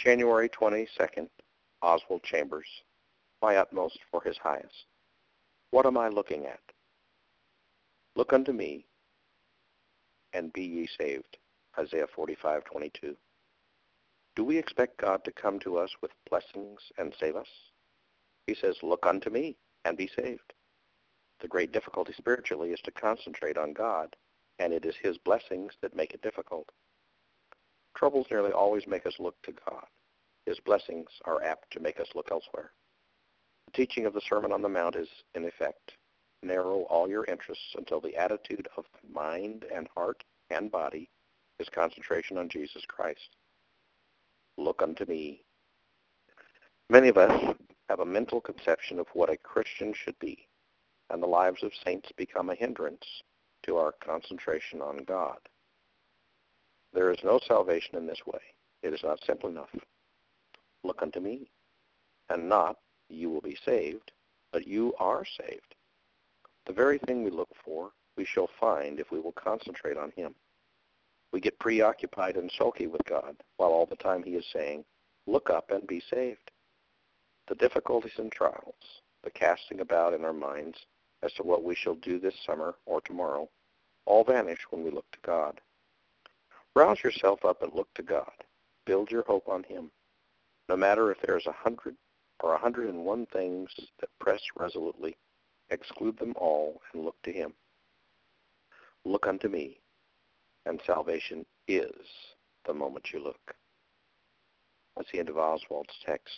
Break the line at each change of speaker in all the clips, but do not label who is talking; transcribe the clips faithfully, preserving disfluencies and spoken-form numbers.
January twenty-second, Oswald Chambers, my utmost for his highest. What am I looking at? Look unto me, and be ye saved. Isaiah forty-five twenty-two. Do we expect God to come to us with blessings and save us? He says, look unto me, and be saved. The great difficulty spiritually is to concentrate on God, and it is his blessings that make it difficult. Troubles nearly always make us look to God. His blessings are apt to make us look elsewhere. The teaching of the Sermon on the Mount is, in effect, narrow all your interests until the attitude of mind and heart and body is concentration on Jesus Christ. Look unto me. Many of us have a mental conception of what a Christian should be, and the lives of saints become a hindrance to our concentration on God. There is no salvation in this way. It is not simple enough. Look unto me, and not you will be saved, but you are saved. The very thing we look for, we shall find if we will concentrate on him. We get preoccupied and sulky with God, while all the time he is saying, look up and be saved. The difficulties and trials, the casting about in our minds as to what we shall do this summer or tomorrow, all vanish when we look to God. Rouse yourself up and look to God. Build your hope on him. No matter if there is a hundred or a hundred and one things that press resolutely, exclude them all and look to him. Look unto me, and salvation is the moment you look. That's the end of Oswald's text.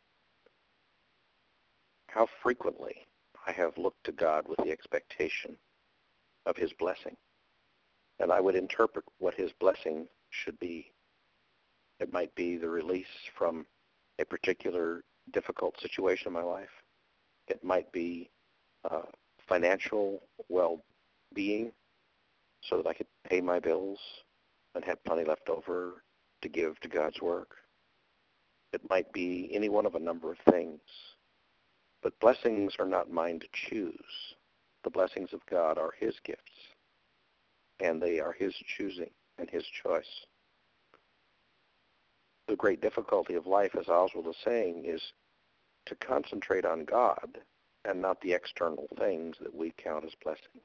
How frequently I have looked to God with the expectation of his blessing, and I would interpret what his blessing should be. It might be the release from a particular difficult situation in my life. It might be uh, financial well-being so that I could pay my bills and have plenty left over to give to God's work. It might be any one of a number of things. But blessings are not mine to choose. The blessings of God are his gifts, and they are his choosing and his choice. The great difficulty of life, as Oswald is saying, is to concentrate on God and not the external things that we count as blessings.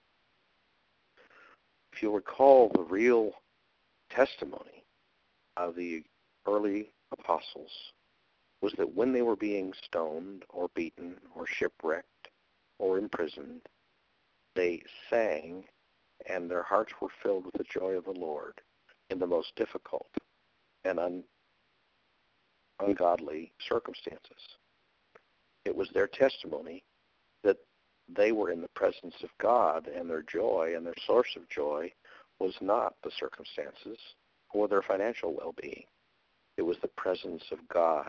If you'll recall, the real testimony of the early apostles was that when they were being stoned or beaten or shipwrecked or imprisoned, they sang and their hearts were filled with the joy of the Lord in the most difficult and un- ungodly circumstances. It was their testimony that they were in the presence of God, and their joy and their source of joy was not the circumstances or their financial well-being. It was the presence of God.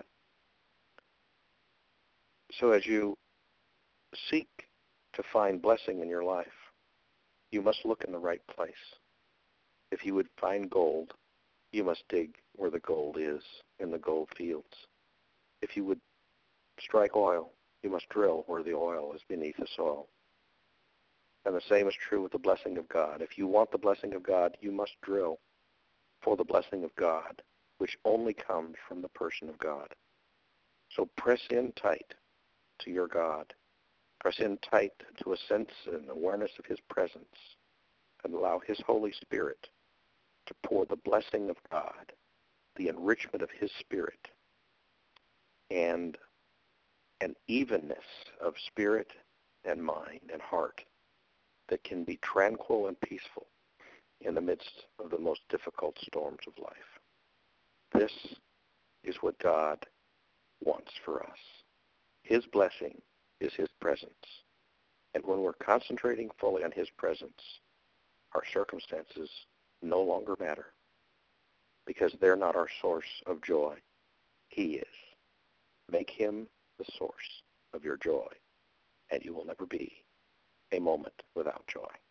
So as you seek to find blessing in your life, you must look in the right place. If you would find gold, you must dig where the gold is, in the gold fields. If you would strike oil, you must drill where the oil is beneath the soil. And the same is true with the blessing of God. If you want the blessing of God, you must drill for the blessing of God, which only comes from the person of God. So press in tight to your God. Press in tight to a sense and awareness of his presence, and allow his Holy Spirit to pour the blessing of God, the enrichment of his Spirit, and an evenness of spirit and mind and heart that can be tranquil and peaceful in the midst of the most difficult storms of life. This is what God wants for us. His blessing is his presence. And when we're concentrating fully on his presence, our circumstances no longer matter, because they're not our source of joy. He is. Make him the source of your joy, and you will never be a moment without joy.